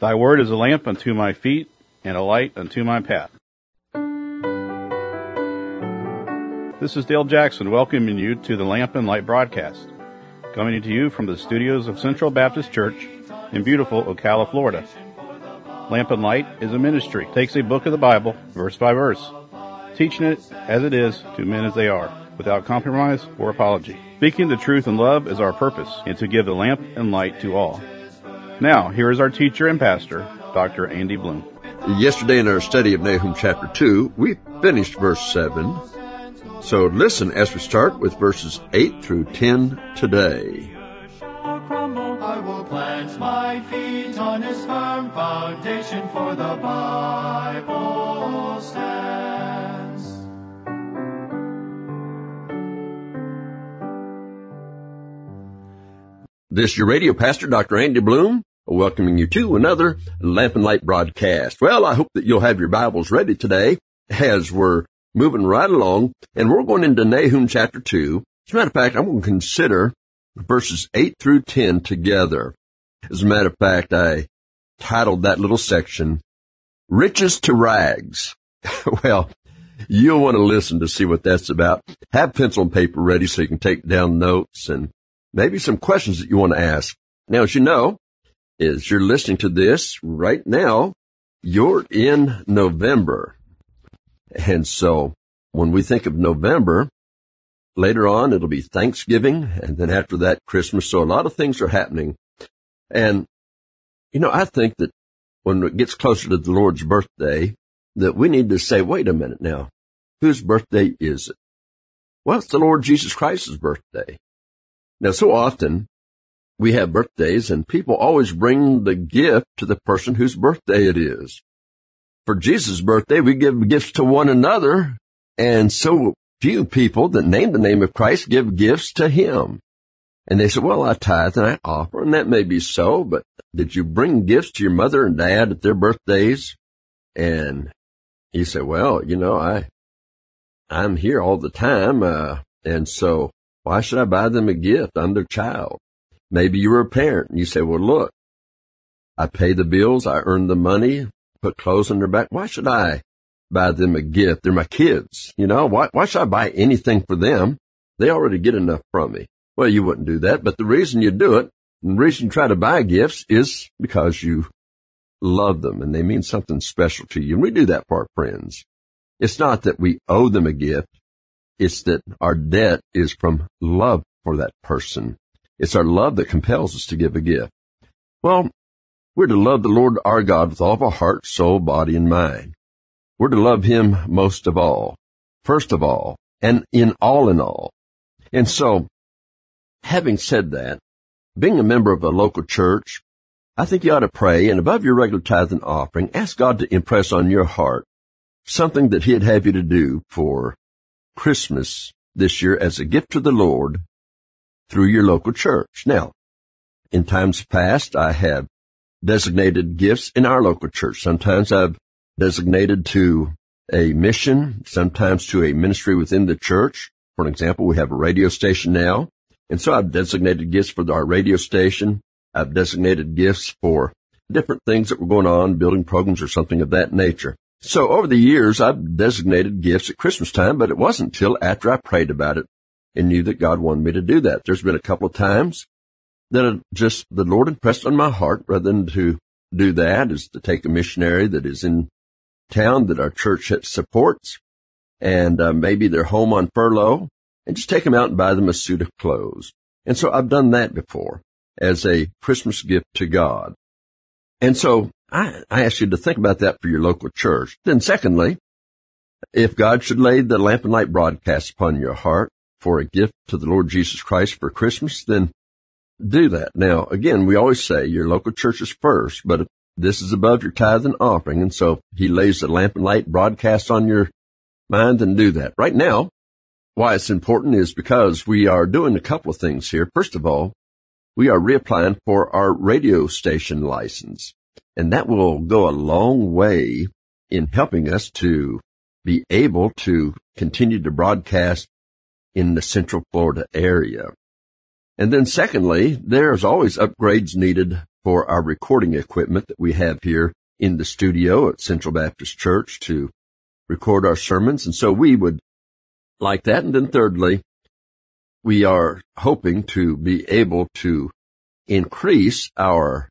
Thy word is a lamp unto my feet and a light unto my path. This is Dale Jackson welcoming you to the Lamp and Light broadcast, coming to you from the studios of Central Baptist Church in beautiful Ocala, Florida. Lamp and Light is a ministry. It takes a book of the Bible, verse by verse, teaching it as it is to men as they are, without compromise or apology. Speaking the truth in love is our purpose, and to give the lamp and light to all. Now, here is our teacher and pastor, Dr. Andy Bloom. Yesterday in our study of Nahum chapter 2, we finished verse 7. So listen as we start with verses 8 through 10 today. I will plant my feet on his firm foundation, for the Bible stands. This is your radio pastor, Dr. Andy Bloom, welcoming you to another Lamp and Light broadcast. Well, I hope that you'll have your Bibles ready today as we're moving right along, and we're going into Nahum chapter 2. As a matter of fact, I'm going to consider verses 8 through 10 together. As a matter of fact, I titled that little section, Riches to Rags. Well, you'll want to listen to see what that's about. Have pencil and paper ready so you can take down notes and maybe some questions that you want to ask. Now, as you know, as you're listening to this right now, you're in November. And so when we think of November, later on it'll be Thanksgiving, and then after that Christmas. So a lot of things are happening. And, I think that when it gets closer to the Lord's birthday, that we need to say, wait a minute now, whose birthday is it? Well, it's the Lord Jesus Christ's birthday. Now, so often we have birthdays, and people always bring the gift to the person whose birthday it is. For Jesus' birthday, we give gifts to one another, and so few people that name the name of Christ give gifts to Him. And they say, well, I tithe and I offer, and that may be so, but did you bring gifts to your mother and dad at their birthdays? And you say, well, I'm here all the time, and so why should I buy them a gift? I'm their child. Maybe you were a parent, and you say, well, look, I pay the bills, I earn the money, put clothes on their back. Why should I buy them a gift? They're my kids. Why should I buy anything for them? They already get enough from me. Well, you wouldn't do that, but the reason you do it, and the reason you try to buy gifts is because you love them and they mean something special to you. And we do that for our friends. It's not that we owe them a gift. It's that our debt is from love for that person. It's our love that compels us to give a gift. Well, we're to love the Lord our God with all of our heart, soul, body, and mind. We're to love Him most of all, first of all, and in all. And so, having said that, being a member of a local church, I think you ought to pray, and above your regular tithe and offering, ask God to impress on your heart something that He'd have you to do for Christmas this year as a gift to the Lord through your local church. Now, in times past, I have designated gifts in our local church. Sometimes I've designated to a mission, sometimes to a ministry within the church. For example, we have a radio station now, and so I've designated gifts for our radio station. I've designated gifts for different things that were going on, building programs or something of that nature. So over the years, I've designated gifts at Christmas time, but it wasn't until after I prayed about it and knew that God wanted me to do that. There's been a couple of times that the Lord impressed on my heart, rather than to do that, is to take a missionary that is in town that our church supports, and maybe they're home on furlough, and just take them out and buy them a suit of clothes. And so I've done that before as a Christmas gift to God. And so I ask you to think about that for your local church. Then secondly, if God should lay the Lamp and Light broadcast upon your heart for a gift to the Lord Jesus Christ for Christmas, then do that. Now, again, we always say your local church is first, but if this is above your tithe and offering, and so He lays the Lamp and Light broadcast on your mind, then do that. Right now, why it's important is because we are doing a couple of things here. First of all, we are reapplying for our radio station license, and that will go a long way in helping us to be able to continue to broadcast in the Central Florida area. And then secondly, there's always upgrades needed for our recording equipment that we have here in the studio at Central Baptist Church to record our sermons. And so we would like that. And then thirdly, we are hoping to be able to increase our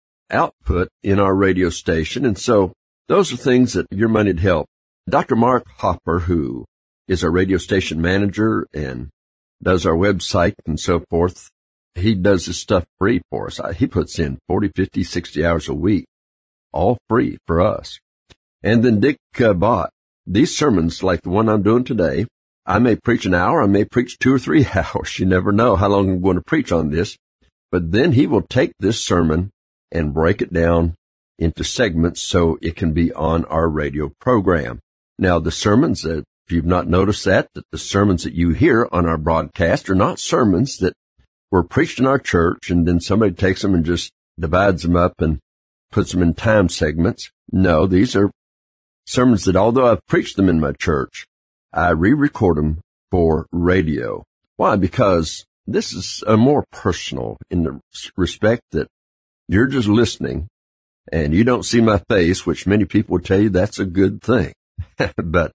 output in our radio station. And so those are things that your money would help. Dr. Mark Hopper, who is our radio station manager and does our website and so forth, he does this stuff free for us. He puts in 40, 50, 60 hours a week, all free for us. And then Dick Bott, these sermons like the one I'm doing today, I may preach an hour, I may preach 2 or 3 hours. You never know how long I'm going to preach on this. But then he will take this sermon and break it down into segments so it can be on our radio program. Now, the sermons, if you've not noticed that the sermons that you hear on our broadcast are not sermons that were preached in our church and then somebody takes them and just divides them up and puts them in time segments. No, these are sermons that although I've preached them in my church, I re-record them for radio. Why? Because this is more personal in the respect that you're just listening and you don't see my face, which many people would tell you that's a good thing. But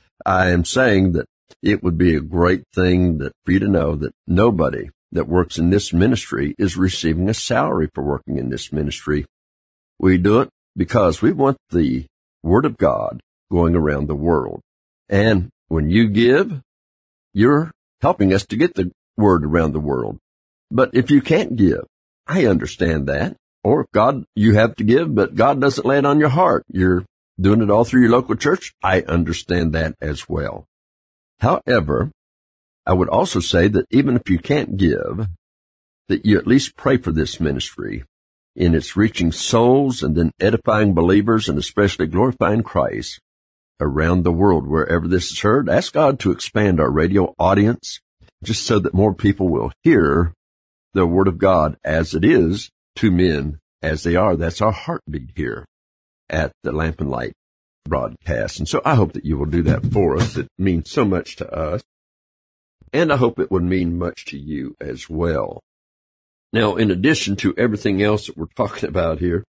I am saying that it would be a great thing that for you to know that nobody that works in this ministry is receiving a salary for working in this ministry. We do it because we want the Word of God going around the world. And when you give, you're helping us to get the Word around the world. But if you can't give, I understand that. Or if God, you have to give, but God doesn't lay it on your heart. You're doing it all through your local church. I understand that as well. However, I would also say that even if you can't give, that you at least pray for this ministry in its reaching souls and then edifying believers and especially glorifying Christ around the world wherever this is heard. Ask God to expand our radio audience just so that more people will hear the Word of God as it is to men as they are. That's our heartbeat here at the Lamp and Light broadcast. And so I hope that you will do that for us. It means so much to us. And I hope it would mean much to you as well. Now, in addition to everything else that we're talking about here,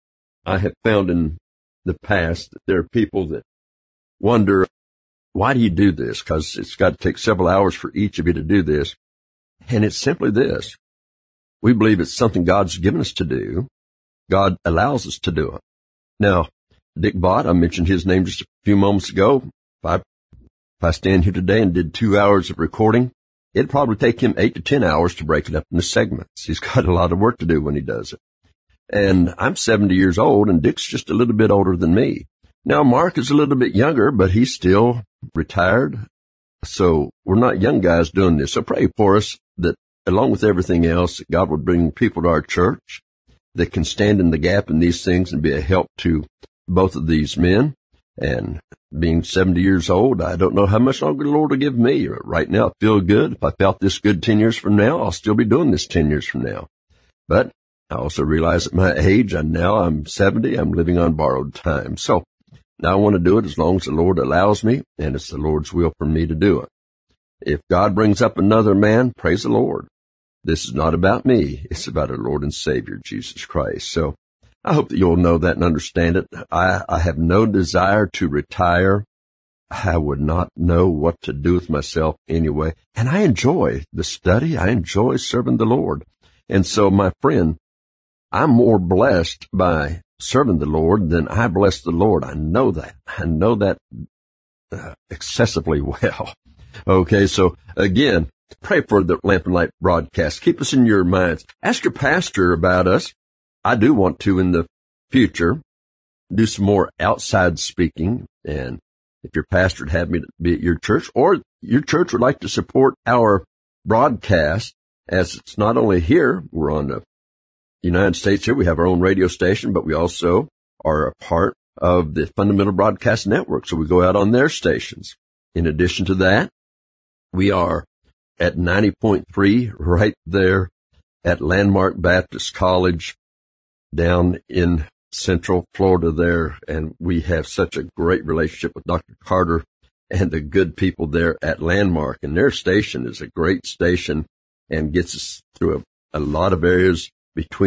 I have found in the past that there are people that wonder, why do you do this? Because it's got to take several hours for each of you to do this. And it's simply this. We believe it's something God's given us to do. God allows us to do it. Now, Dick Bott, I mentioned his name just a few moments ago. If I stand here today and did 2 hours of recording, it'd probably take him 8 to 10 hours to break it up into segments. He's got a lot of work to do when he does it. And I'm 70 years old, and Dick's just a little bit older than me. Now, Mark is a little bit younger, but he's still retired. So we're not young guys doing this. So pray for us that, along with everything else, that God would bring people to our church that can stand in the gap in these things and be a help to both of these men. And being 70 years old, I don't know how much longer the Lord will give me. Right now, I feel good. If I felt this good 10 years from now, I'll still be doing this 10 years from now. But I also realize at my age, and now I'm 70, I'm living on borrowed time. So now I want to do it as long as the Lord allows me, and it's the Lord's will for me to do it. If God brings up another man, praise the Lord. This is not about me. It's about our Lord and Savior, Jesus Christ. So I hope that you'll know that and understand it. I have no desire to retire. I would not know what to do with myself anyway. And I enjoy the study. I enjoy serving the Lord. And so, my friend, I'm more blessed by serving the Lord than I bless the Lord. I know that. I know that excessively well. Okay, so again, pray for the Lamp and Light broadcast. Keep us in your minds. Ask your pastor about us. I do want to, in the future, do some more outside speaking. And if your pastor would have me be at your church, or your church would like to support our broadcast, as it's not only here, we're on the United States here, we have our own radio station, but we also are a part of the Fundamental Broadcast Network, so we go out on their stations. In addition to that, we are at 90.3 right there at Landmark Baptist College down in Central Florida there, and we have such a great relationship with Dr. Carter and the good people there at Landmark, and their station is a great station and gets us through a lot of areas between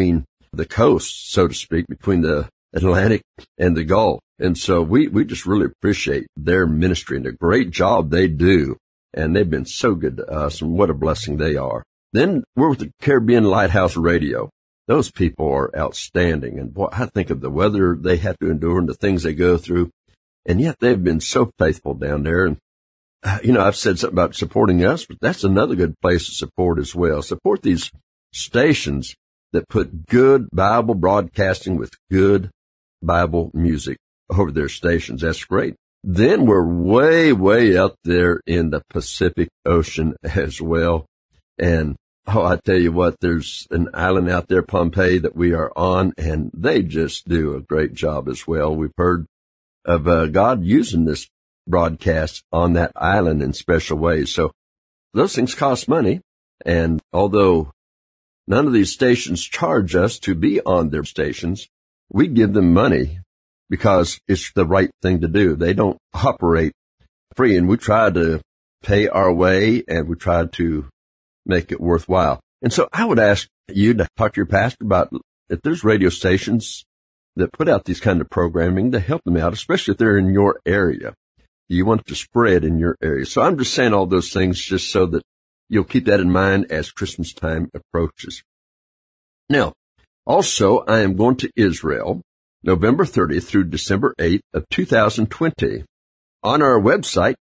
the coast, so to speak, between the Atlantic and the Gulf. And so we just really appreciate their ministry and the great job they do. And they've been so good to us, and what a blessing they are. Then we're with the Caribbean Lighthouse Radio. Those people are outstanding. And boy, I think of the weather they have to endure and the things they go through. And yet they've been so faithful down there. And, I've said something about supporting us, but that's another good place to support as well. Support these stations that put good Bible broadcasting with good Bible music over their stations. That's great. Then we're way, way out there in the Pacific Ocean as well. And, I tell you what, there's an island out there, Pompeii, that we are on, and they just do a great job as well. We've heard of God using this broadcast on that island in special ways. So those things cost money. And although none of these stations charge us to be on their stations, we give them money because it's the right thing to do. They don't operate free, and we try to pay our way, and we try to make it worthwhile. And so I would ask you to talk to your pastor about if there's radio stations that put out these kind of programming to help them out, especially if they're in your area. You want it to spread in your area. So I'm just saying all those things just so that you'll keep that in mind as Christmas time approaches. Now, also, I am going to Israel November 30th through December 8th of 2020. On our website,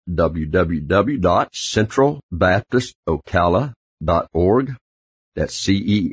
www.centralbaptistocala.org. That's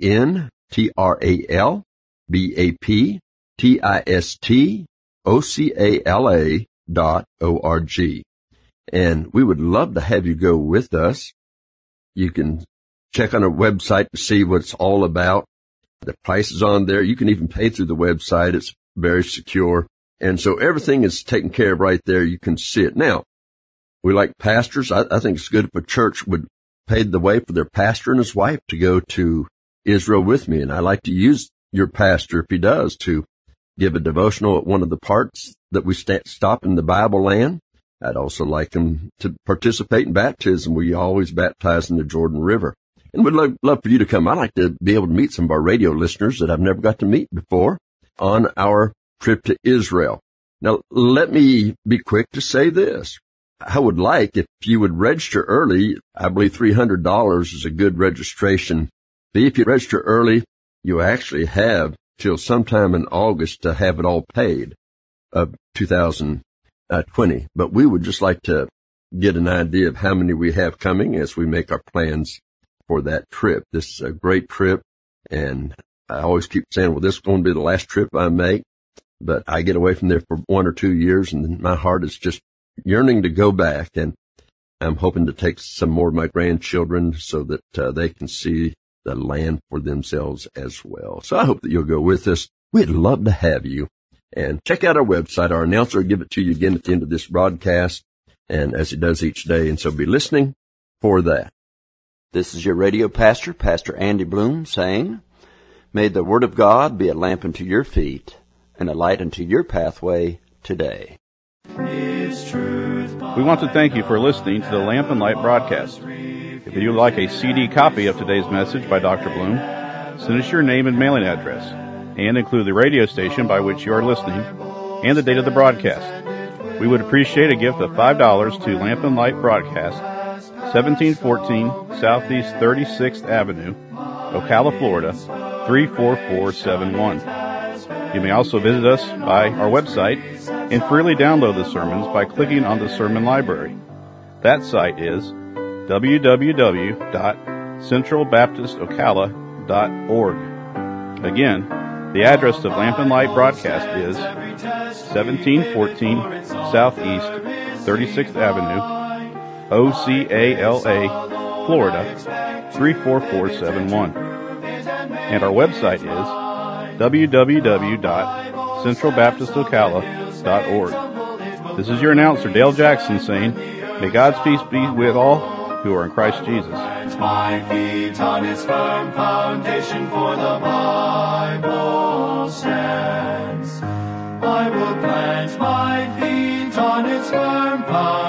CentralBaptistocala.org. And we would love to have you go with us. You can check on our website to see what it's all about. The price is on there. You can even pay through the website. It's very secure. And so everything is taken care of right there. You can see it. Now, we like pastors. I think it's good if a church would pay the way for their pastor and his wife to go to Israel with me. And I like to use your pastor, if he does, to give a devotional at one of the parts that we stop in the Bible land. I'd also like him to participate in baptism. We always baptize in the Jordan River. And we'd love for you to come. I'd like to be able to meet some of our radio listeners that I've never got to meet before on our trip to Israel. Now, let me be quick to say this. I would like if you would register early. I believe $300 is a good registration fee. If you register early, you actually have till sometime in August to have it all paid of 2020. But we would just like to get an idea of how many we have coming as we make our plans for that trip. This is a great trip, and I always keep saying, well, this is going to be the last trip I make. But I get away from there for 1 or 2 years, and my heart is just yearning to go back. And I'm hoping to take some more of my grandchildren so that they can see the land for themselves as well. So I hope that you'll go with us. We'd love to have you. And check out our website. Our announcer will give it to you again at the end of this broadcast, and as he does each day. And so be listening for that. This is your radio pastor, Pastor Andy Bloom, saying, may the Word of God be a lamp unto your feet and a light unto your pathway today. We want to thank you for listening to the Lamp and Light broadcast. If you would like a CD copy of today's message by Dr. Bloom, send us your name and mailing address, and include the radio station by which you are listening and the date of the broadcast. We would appreciate a gift of $5 to Lamp and Light Broadcast, 1714 Southeast 36th Avenue, Ocala, Florida, 34471. You may also visit us by our website and freely download the sermons by clicking on the sermon library. That site is www.centralbaptistocala.org. Again, the address of Lamp and Light Broadcast is 1714 Southeast 36th Avenue, Ocala, Florida, 34471. And our website is www.centralbaptistocala.org. This is your announcer, Dale Jackson, saying, may God's peace be with all who are in Christ Jesus. My feet on its firm foundation, for the Bible stands. I will plant my feet on its firm foundation.